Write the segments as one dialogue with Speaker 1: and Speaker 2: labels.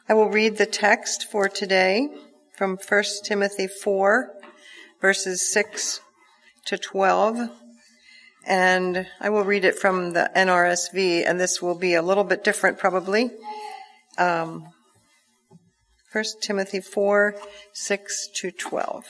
Speaker 1: I will read the text for today from 1 Timothy 4, verses 6 to 12. And I will read it from the NRSV, and this will be a little bit different probably. 1 Timothy 4, 6 to 12.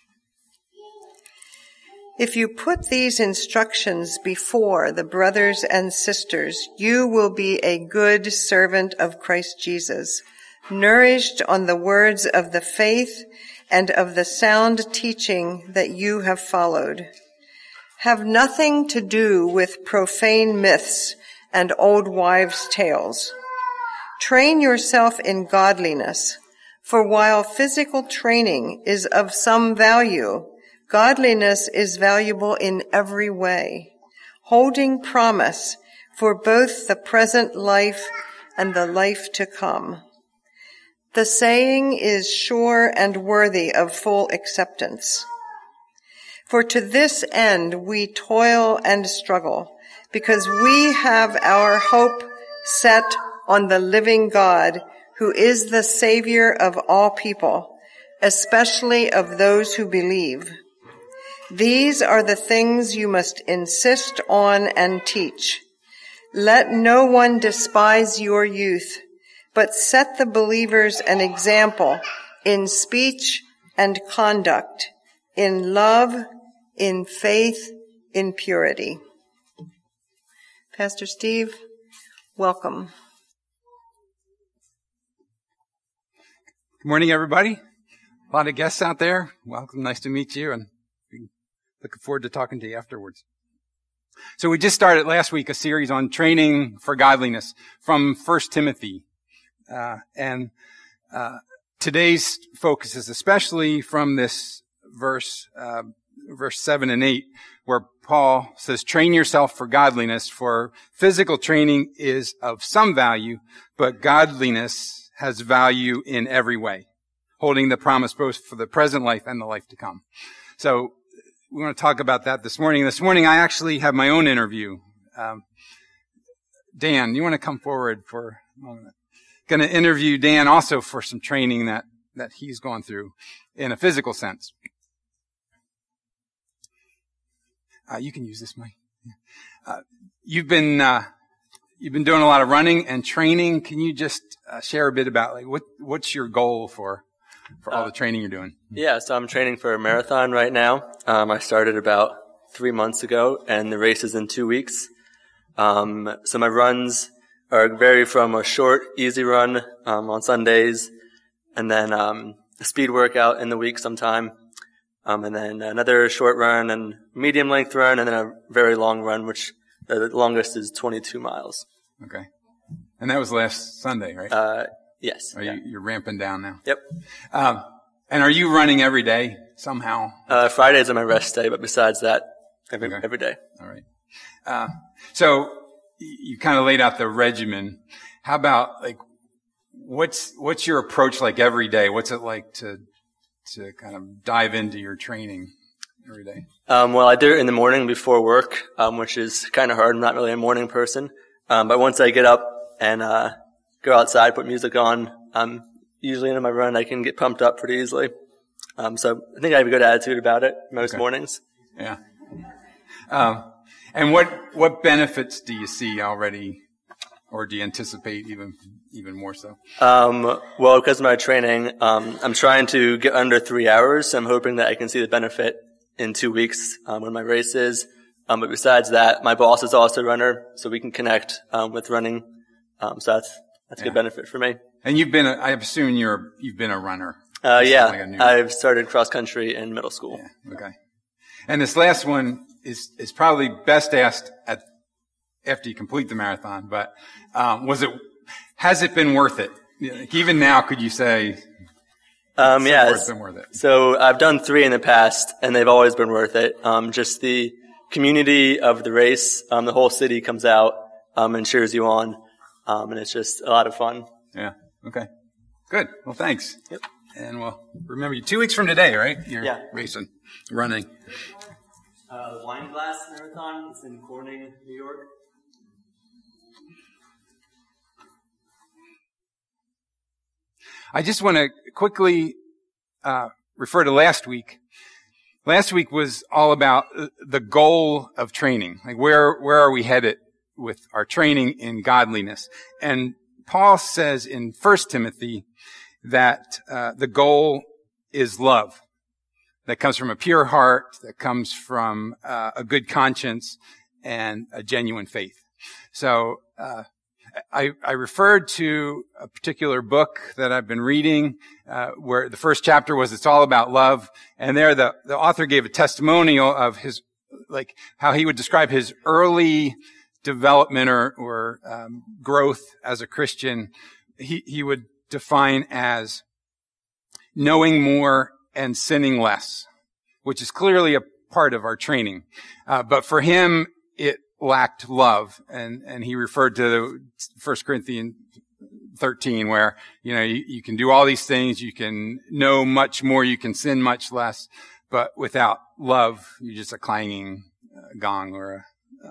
Speaker 1: If you put these instructions before the brothers and sisters, you will be a good servant of Christ Jesus, nourished on the words of the faith and of the sound teaching that you have followed. Have nothing to do with profane myths and old wives' tales. Train yourself in godliness, for while physical training is of some value, godliness is valuable in every way, holding promise for both the present life and the life to come. The saying is sure and worthy of full acceptance. For to this end we toil and struggle, because we have our hope set on the living God, who is the Savior of all people, especially of those who believe. These are the things you must insist on and teach. Let no one despise your youth, but set the believers an example in speech and conduct, in love, in faith, in purity. Pastor Steve, welcome.
Speaker 2: Good morning, everybody. A lot of guests out there. Welcome. Nice to meet you, and looking forward to talking to you afterwards. So we just started last week a series on training for godliness from 1 Timothy. Today's focus is especially from this verse 7 and 8, where Paul says, train yourself for godliness, for physical training is of some value, but godliness has value in every way, holding the promise both for the present life and the life to come. So we want to talk about that this morning. This morning I actually have my own interview. Dan, you want to come forward for a moment? Going to interview Dan also for some training that he's gone through in a physical sense. You can use this mic. You've been doing a lot of running and training. Can you just share a bit about what's your goal for all the training you're doing?
Speaker 3: Yeah, so I'm training for a marathon right now. I started about 3 months ago, and the race is in 2 weeks. So my runs vary from a short, easy run on Sundays, and then a speed workout in the week sometime. And then another short run and medium length run, and then a very long run, which the longest is 22 miles.
Speaker 2: Okay. And that was last Sunday, right?
Speaker 3: Yes.
Speaker 2: You're ramping down now?
Speaker 3: Yep.
Speaker 2: And are you running every day somehow?
Speaker 3: Fridays are my rest day, but besides that, every day.
Speaker 2: All right. So you kind of laid out the regimen. How about what's your approach like every day? What's it like to kind of dive into your training every day?
Speaker 3: Well, I do it in the morning before work, which is kind of hard. I'm not really a morning person. But once I get up and go outside, put music on, usually into my run, I can get pumped up pretty easily. So I think I have a good attitude about it most mornings.
Speaker 2: Yeah. And what benefits do you see already, or do you anticipate even more so?
Speaker 3: Well, because of my training, I'm trying to get under 3 hours. So I'm hoping that I can see the benefit in 2 weeks, when my race is. But besides that, my boss is also a runner, so we can connect, with running. So that's a good benefit for me.
Speaker 2: And I assume you've been a runner.
Speaker 3: Yeah. I've started cross country in middle school.
Speaker 2: Yeah. Okay. And this last one is probably best asked after you complete the marathon, but, has it been worth it? Even now, could you say,
Speaker 3: yes.
Speaker 2: It's been worth it?
Speaker 3: So I've done 3 in the past, and they've always been worth it. Just the community of the race, the whole city comes out, and cheers you on. And it's just a lot of fun.
Speaker 2: Yeah. Okay. Good. Well, thanks.
Speaker 3: Yep.
Speaker 2: And we'll remember you 2 weeks from today, right? You're racing, running.
Speaker 3: Wine Glass Marathon. It's in Corning, New York.
Speaker 2: I just want to quickly refer to last week. Last week was all about the goal of training. Like where are we headed with our training in godliness? And Paul says in 1 Timothy that the goal is love. That comes from a pure heart, that comes from a good conscience and a genuine faith. So I referred to a particular book that I've been reading, where the first chapter was It's All About Love. And there the author gave a testimonial of his, like, how he would describe his early development or growth as a Christian. He would define as knowing more and sinning less, which is clearly a part of our training. But for him, it lacked love. And he referred to 1 Corinthians 13, where, you can do all these things, you can know much more, you can sin much less, but without love, you're just a clanging gong or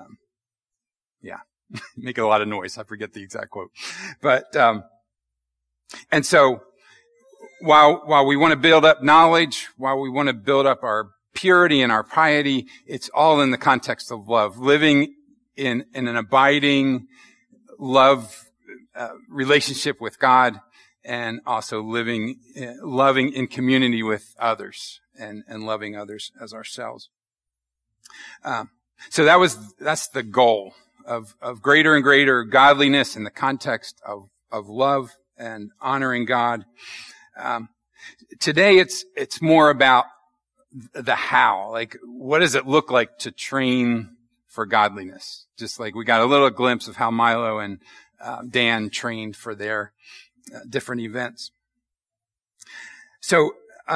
Speaker 2: make a lot of noise. I forget the exact quote. But, and so, while we want to build up knowledge, while we want to build up our purity and our piety, it's all in the context of love, living in an abiding love relationship with God, and also loving in community with others and loving others as ourselves. So that's the goal of greater and greater godliness in the context of love and honoring God. Today it's more about the how. Like, what does it look like to train for godliness? Just like we got a little glimpse of how Milo and Dan trained for their different events. So,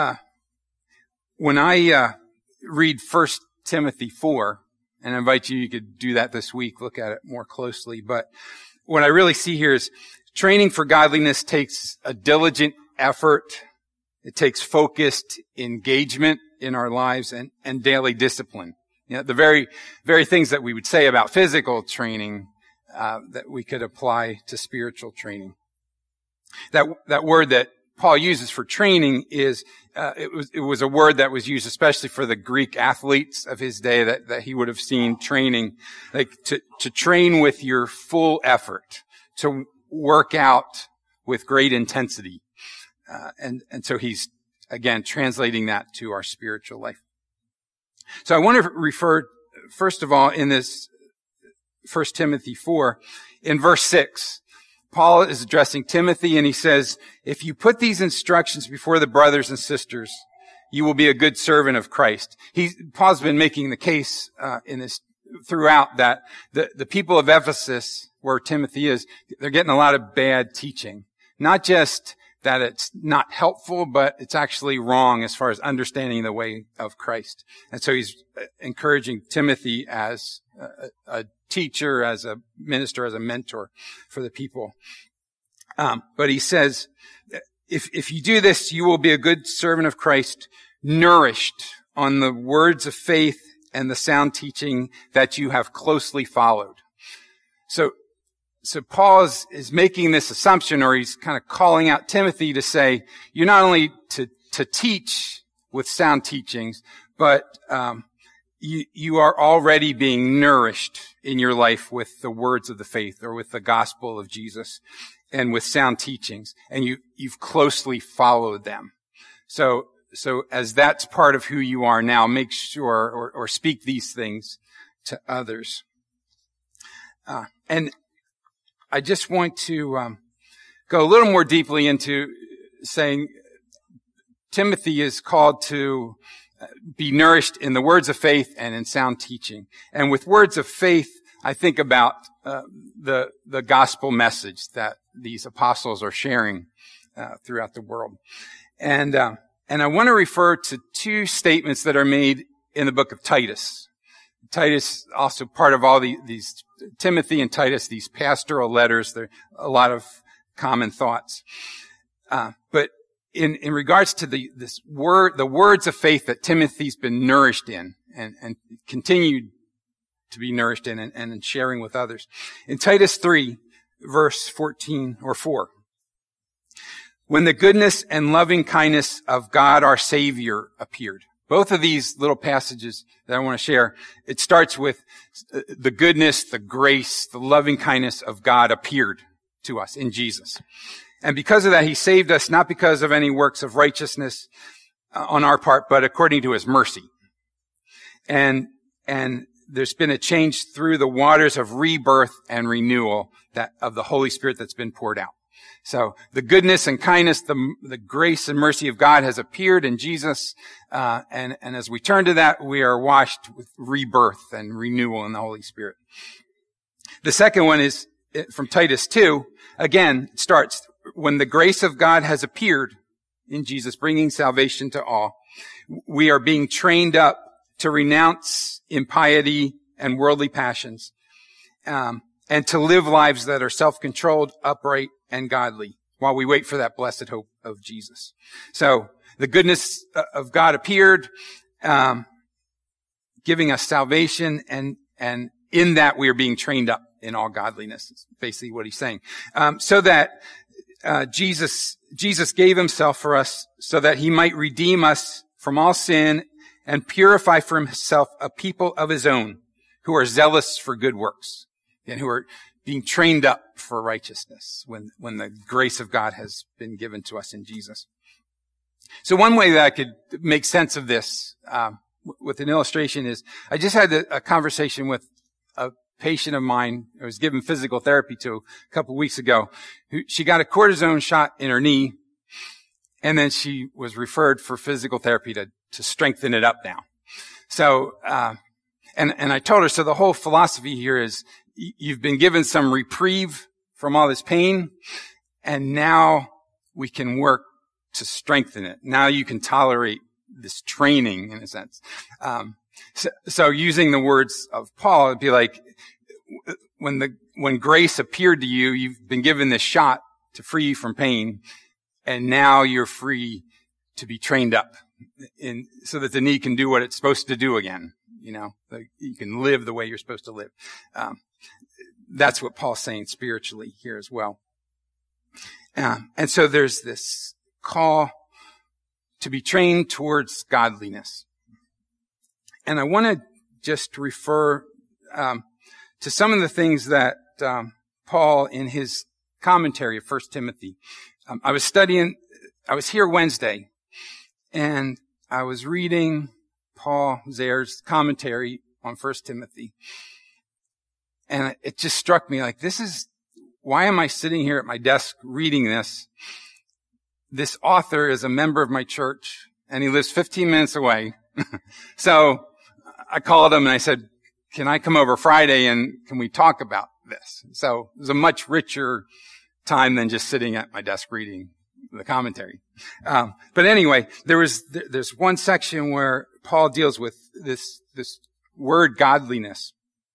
Speaker 2: when I read 1 Timothy 4, and I invite you could do that this week, look at it more closely, but what I really see here is training for godliness takes a diligent effort. It takes focused engagement in our lives and daily discipline. The very things that we would say about physical training, that we could apply to spiritual training. That word that Paul uses for training is, it was a word that was used especially for the Greek athletes of his day that he would have seen training, like to train with your full effort, to work out with great intensity. And so he's, again, translating that to our spiritual life. So I want to refer, first of all, in this 1 Timothy 4, in verse 6, Paul is addressing Timothy, and he says, if you put these instructions before the brothers and sisters, you will be a good servant of Christ. Paul's been making the case in this throughout that the people of Ephesus, where Timothy is, they're getting a lot of bad teaching. Not just that it's not helpful, but it's actually wrong as far as understanding the way of Christ. And so he's encouraging Timothy as a teacher, as a minister, as a mentor for the people. But he says, if you do this, you will be a good servant of Christ, nourished on the words of faith and the sound teaching that you have closely followed. So Paul is making this assumption, or he's kind of calling out Timothy to say, you're not only to teach with sound teachings, but you are already being nourished in your life with the words of the faith, or with the gospel of Jesus, and with sound teachings, and you've closely followed them. So as that's part of who you are now, make sure or speak these things to others. And I just want to go a little more deeply into saying Timothy is called to be nourished in the words of faith and in sound teaching. And with words of faith, I think about the gospel message that these apostles are sharing throughout the world. And I want to refer to two statements that are made in the book of Titus. Titus, also part of all these Timothy and Titus, these pastoral letters. There are a lot of common thoughts. But in regards to the words of faith that Timothy's been nourished in and continued to be nourished in and in sharing with others. In Titus 3, verse 14 or 4, when the goodness and loving kindness of God our Savior appeared. Both of these little passages that I want to share, it starts with the goodness, the grace, the loving kindness of God appeared to us in Jesus. And because of that, he saved us not because of any works of righteousness on our part, but according to his mercy. And there's been a change through the waters of rebirth and renewal that of the Holy Spirit that's been poured out. So the goodness and kindness, the grace and mercy of God has appeared in Jesus. And as we turn to that, we are washed with rebirth and renewal in the Holy Spirit. The second one is from Titus 2. Again, it starts, when the grace of God has appeared in Jesus, bringing salvation to all, we are being trained up to renounce impiety and worldly passions, and to live lives that are self-controlled, upright, and godly while we wait for that blessed hope of Jesus. So the goodness of God appeared, giving us salvation, and in that we are being trained up in all godliness. Is basically what he's saying. So that Jesus gave himself for us so that he might redeem us from all sin and purify for himself a people of his own who are zealous for good works and who are being trained up for righteousness when the grace of God has been given to us in Jesus. So one way that I could make sense of this with an illustration is I just had a conversation with a patient of mine I was given physical therapy to a couple of weeks ago. She got a cortisone shot in her knee, and then she was referred for physical therapy to strengthen it up now. So, and I told her, so the whole philosophy here is you've been given some reprieve from all this pain, and now we can work to strengthen it. Now you can tolerate this training in a sense. So using the words of Paul, it'd be like, when grace appeared to you, you've been given this shot to free you from pain, and now you're free to be trained up so that the knee can do what it's supposed to do again. You know, you can live the way you're supposed to live. That's what Paul's saying spiritually here as well. And so there's this call to be trained towards godliness. And I want to just refer to some of the things that Paul, in his commentary of 1 Timothy, I was here Wednesday, and I was reading Paul Zayre's commentary on 1 Timothy. And it just struck me like, why am I sitting here at my desk reading this? This author is a member of my church, and he lives 15 minutes away. So I called him and I said, can I come over Friday and can we talk about this? So it was a much richer time than just sitting at my desk reading the commentary. But anyway, there's one section where Paul deals with this word godliness.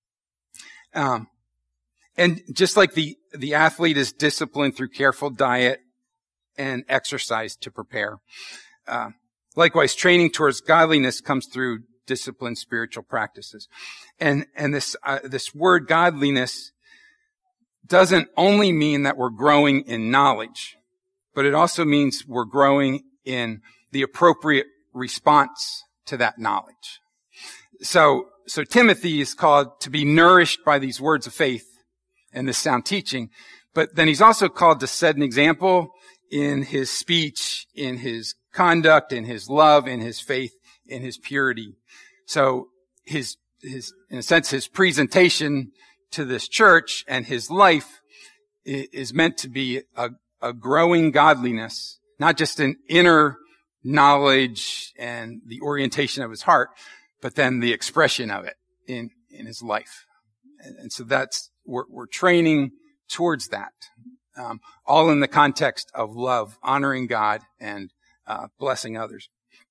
Speaker 2: And just like the athlete is disciplined through careful diet and exercise to prepare, likewise training towards godliness comes through disciplined spiritual practices. And this word godliness doesn't only mean that we're growing in knowledge, but it also means we're growing in the appropriate response to that knowledge. So Timothy is called to be nourished by these words of faith and this sound teaching, but then he's also called to set an example in his speech, in his conduct, in his love, in his faith, in his purity. So his in a sense, his presentation to this church and his life is meant to be a growing godliness, not just an inner knowledge and the orientation of his heart, but then the expression of it in his life. And so we're training towards that, all in the context of love, honoring God and blessing others.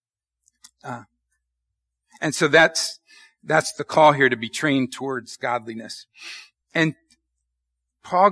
Speaker 2: And so that's the call here, to be trained towards godliness. And Paul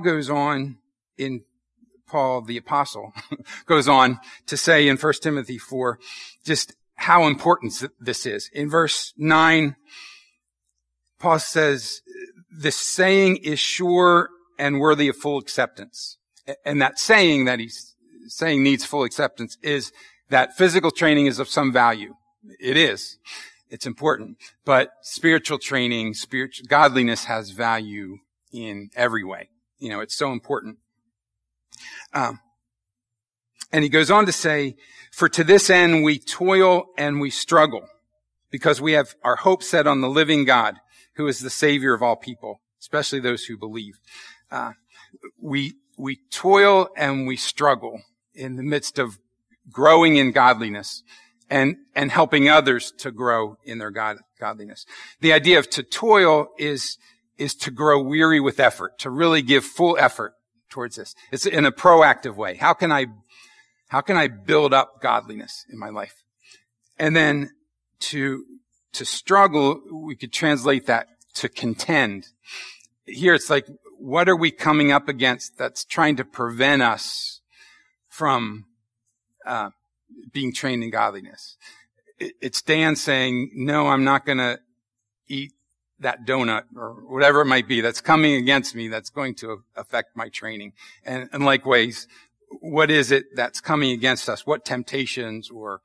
Speaker 2: the apostle goes on to say in 1 Timothy 4 just how important this is. In verse 9, Paul says, this saying is sure and worthy of full acceptance. And that saying that he's saying needs full acceptance is that physical training is of some value. It is. It's important. But spiritual training, godliness has value in every way. It's so important. And he goes on to say, for to this end we toil and we struggle, because we have our hope set on the living God, who is the Savior of all people, especially those who believe. We toil and we struggle in the midst of growing in godliness and helping others to grow in their godliness. The idea of to toil is to grow weary with effort, to really give full effort towards this. It's in a proactive way. How can I build up godliness in my life? And then to struggle, we could translate that to contend. Here it's like, what are we coming up against that's trying to prevent us from being trained in godliness? It's Dan saying, no, I'm not going to eat that donut or whatever it might be that's coming against me that's going to affect my training. And likewise, what is it that's coming against us? What temptations or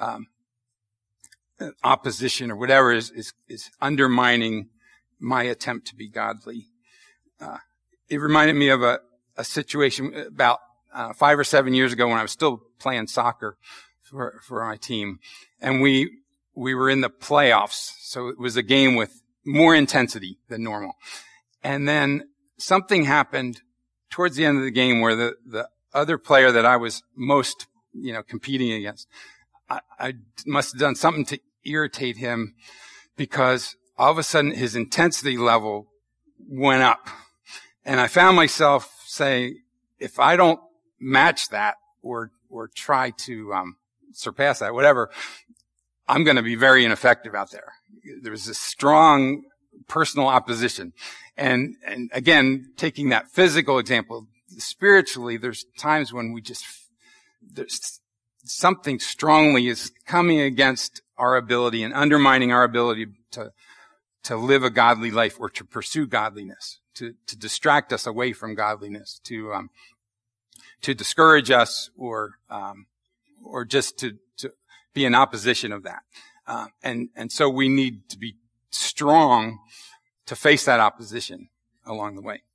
Speaker 2: opposition or whatever is undermining my attempt to be godly? It reminded me of a situation about 5 or 7 years ago when I was still playing soccer for my team, and we were in the playoffs, so it was a game with more intensity than normal. And then something happened towards the end of the game where the other player that I was most, competing against, I must have done something to irritate him, because all of a sudden his intensity level went up. And I found myself saying, if I don't match that or try to surpass that, whatever, I'm going to be very ineffective out there. There was this strong personal opposition. And again, taking that physical example, spiritually, there's times when there's something strongly is coming against our ability and undermining our ability to live a godly life or to pursue godliness, to distract us away from godliness, to discourage us or just to be in opposition of that. And so we need to be strong to face that opposition along the way.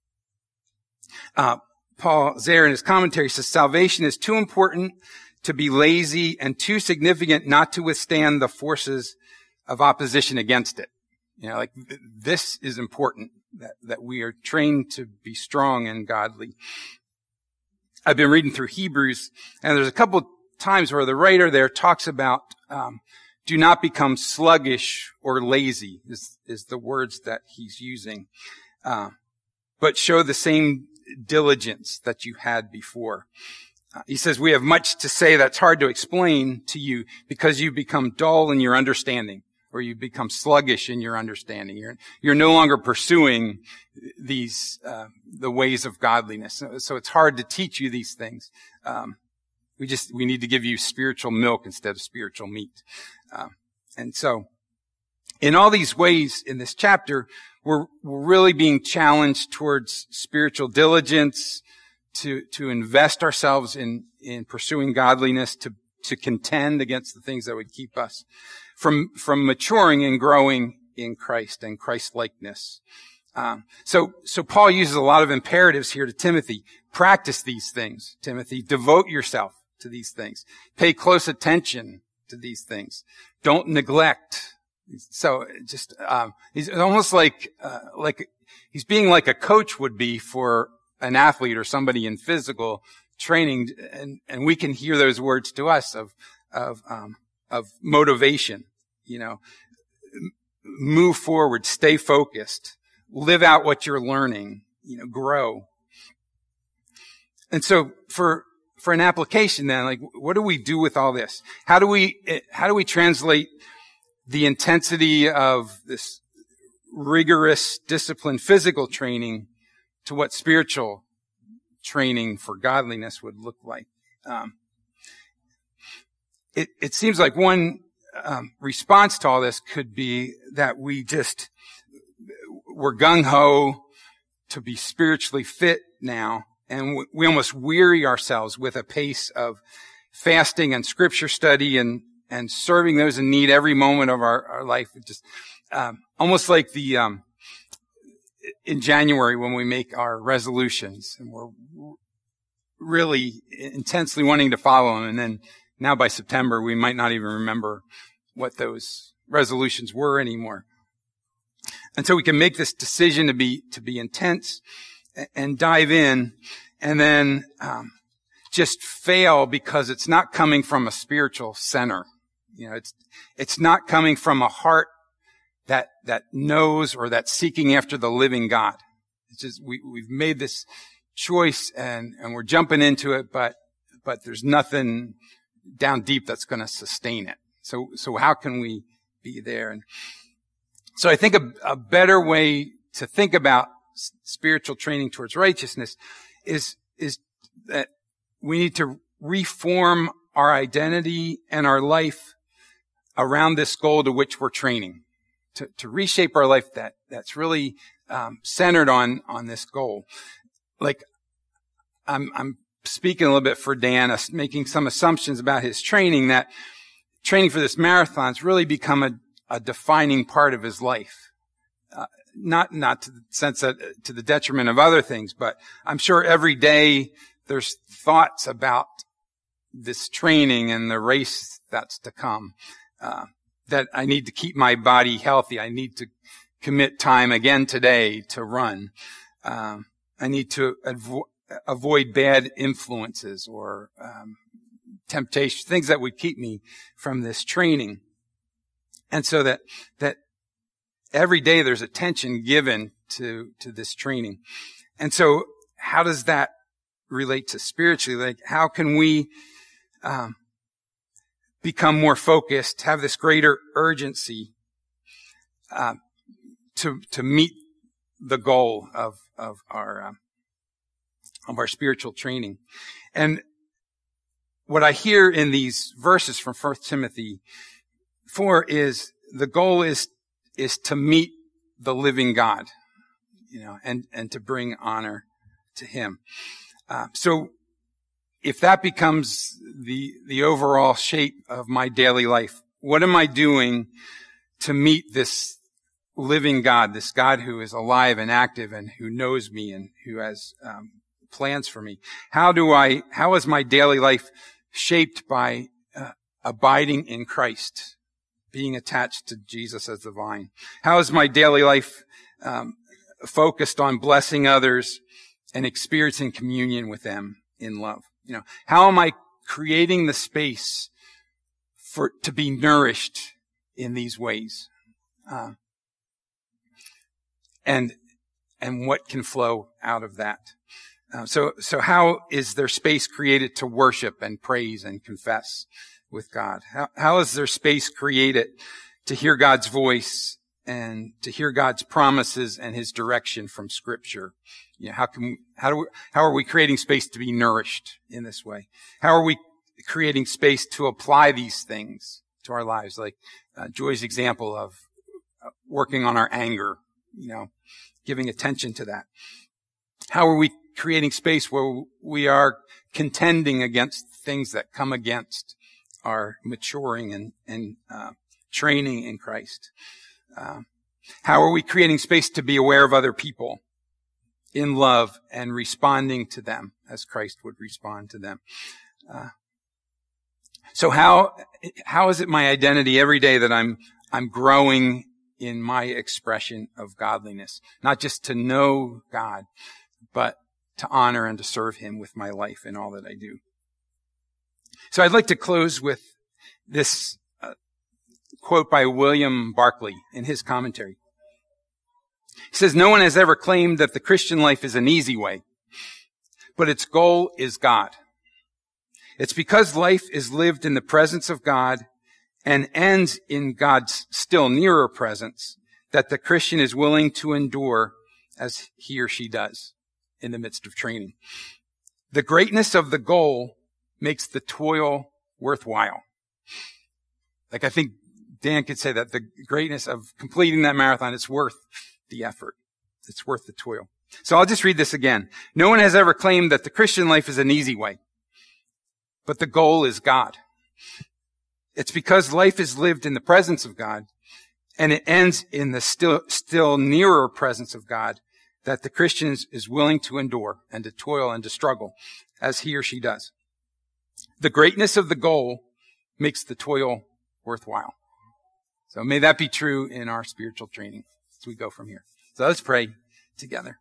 Speaker 2: Paul Zaire in his commentary says, salvation is too important to be lazy and too significant not to withstand the forces of opposition against it. This is important, that we are trained to be strong and godly. I've been reading through Hebrews, and there's a couple times where the writer there talks about, do not become sluggish or lazy is the words that he's using. But show the same diligence that you had before. He says, we have much to say that's hard to explain to you because you become dull in your understanding, or you become sluggish in your understanding. You're no longer pursuing these, the ways of godliness. So it's hard to teach you these things. We need to give you spiritual milk instead of spiritual meat. And so in all these ways in this chapter, we're really being challenged towards spiritual diligence, to invest ourselves in pursuing godliness, to contend against the things that would keep us from maturing and growing in Christ and Christ-likeness. So Paul uses a lot of imperatives here to Timothy. Practice these things, Timothy. Devote yourself to these things. Pay close attention to these things. Don't neglect. So just, he's almost like he's being like a coach would be for an athlete or somebody in physical training. And we can hear those words to us of motivation, move forward, stay focused, live out what you're learning, grow. And so for an application then, what do we do with all this? How do we translate the intensity of this rigorous, disciplined physical training to what spiritual training for godliness would look like? It seems like one response to all this could be that we're gung-ho to be spiritually fit now, and we almost weary ourselves with a pace of fasting and scripture study and serving those in need every moment of our life. It just, almost like in January when we make our resolutions and we're really intensely wanting to follow them. And then now by September, we might not even remember what those resolutions were anymore. And so we can make this decision to be intense and dive in, and then just fail because it's not coming from a spiritual center. It's not coming from a heart that knows or that's seeking after the living God. It's just we've made this choice and we're jumping into it, but there's nothing down deep that's going to sustain it. So how can we be there? And so I think a better way to think about spiritual training towards righteousness is that we need to reform our identity and our life around this goal to which we're training, to reshape our life that's really centered on this goal. Like I'm speaking a little bit for Dan, making some assumptions about his training, that training for this marathon's really become a defining part of his life. Not to the sense that to the detriment of other things, but I'm sure every day there's thoughts about this training and the race that's to come. That I need to keep my body healthy. I need to commit time again today to run. I need to avoid bad influences or temptation, things that would keep me from this training. And so that every day there's attention given to this training. And so how does that relate to spiritually? Like, how can we become more focused, have this greater urgency to meet the goal of our spiritual training? And what I hear in these verses from 1 Timothy 4 is the goal is to meet the living God, and to bring honor to Him. So if that becomes the overall shape of my daily life, what am I doing to meet this living God, this God who is alive and active and who knows me and who has plans for me? How is my daily life shaped by abiding in Christ, being attached to Jesus as the vine? How is my daily life focused on blessing others and experiencing communion with them in love? How am I creating the space to be nourished in these ways? And what can flow out of that? So how is there space created to worship and praise and confess with God? How is there space created to hear God's voice and to hear God's promises and His direction from Scripture? How are we creating space to be nourished in this way? How are we creating space to apply these things to our lives? Like Joy's example of working on our anger, giving attention to that. How are we creating space where we are contending against things that come against our maturing and training in Christ? How are we creating space to be aware of other people in love and responding to them as Christ would respond to them? So how is it my identity every day that I'm growing in my expression of godliness? Not just to know God, but to honor and to serve Him with my life in all that I do. So I'd like to close with this quote by William Barclay in his commentary. He says, "No one has ever claimed that the Christian life is an easy way, but its goal is God. It's because life is lived in the presence of God and ends in God's still nearer presence that the Christian is willing to endure as he or she does in the midst of training. The greatness of the goal makes the toil worthwhile." Like, I think Dan could say that the greatness of completing that marathon is worth the effort. It's worth the toil. So I'll just read this again. No one has ever claimed that the Christian life is an easy way, but the goal is God. It's because life is lived in the presence of God and it ends in the still nearer presence of God that the Christian is willing to endure and to toil and to struggle as he or she does. The greatness of the goal makes the toil worthwhile. So may that be true in our spiritual training as we go from here. So let's pray together.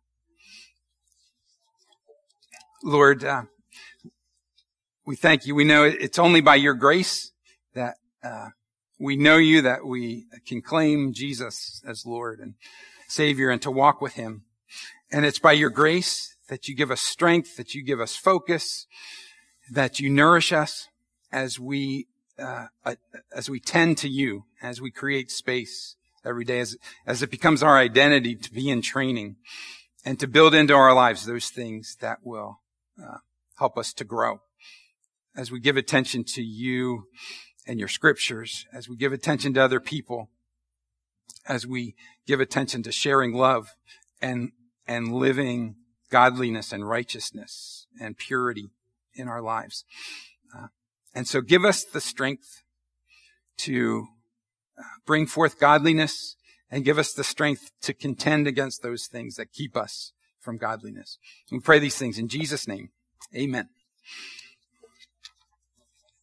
Speaker 2: Lord, we thank you. We know it's only by your grace that we know you, that we can claim Jesus as Lord and Savior and to walk with him. And it's by your grace that you give us strength, that you give us focus, that you nourish us as we tend to you, as we create space every day, as it becomes our identity to be in training and to build into our lives those things that will help us to grow. As we give attention to you and your scriptures, as we give attention to other people, as we give attention to sharing love and living godliness and righteousness and purity in our lives. And so give us the strength to bring forth godliness and give us the strength to contend against those things that keep us from godliness. We pray these things in Jesus' name. Amen.